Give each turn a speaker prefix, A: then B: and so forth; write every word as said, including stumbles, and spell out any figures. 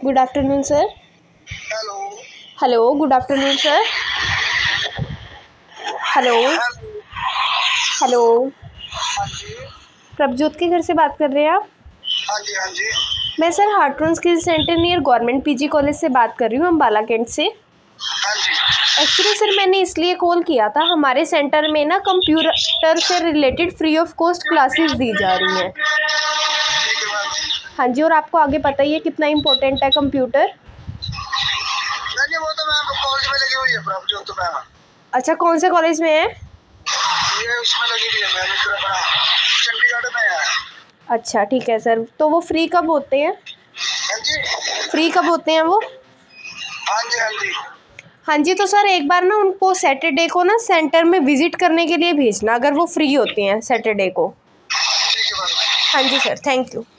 A: Good afternoon sir.
B: Hello
A: hello, good afternoon sir. Hello hello,
B: हाँ जी
A: प्रभजोत के घर से बात कर रहे हैं आप?
B: हाँ जी हाँ जी
A: मैं sir Hartron skill centre near government PG college से बात कर रही हूँ, अम्बाला कैंट से।
B: हाँ जी।
A: एक्चुअली सर मैंने इसलिए कॉल किया था, हमारे सेंटर में ना कंप्यूटर से related free of cost classes दी जा रही हैं।
B: ठीक है मैम।
A: हाँ जी, और आपको आगे पता ही है कितना इम्पोर्टेंट है कंप्यूटर।
B: नहीं नहीं, वो तो मैम कॉलेज में लगी हुई है प्रभजोत तो मैम।
A: अच्छा, कौन से कॉलेज में है?
B: ये उसमें लगी हुई है मैम, इधर अपना चंडीगढ़ में है।
A: अच्छा ठीक है सर, तो वो फ्री कब होते हैं?
B: हाँ जी
A: फ्री कब होते हैं वो?
B: हाँ जी हाँ जी
A: हाँ जी, तो सर एक बार ना उनको सैटरडे को ना सेंटर में विजिट करने के लिए भेजना, अगर वो फ्री होते हैं सैटरडे को।
B: ठीक है मैम।
A: हाँ जी सर, थैंक यू।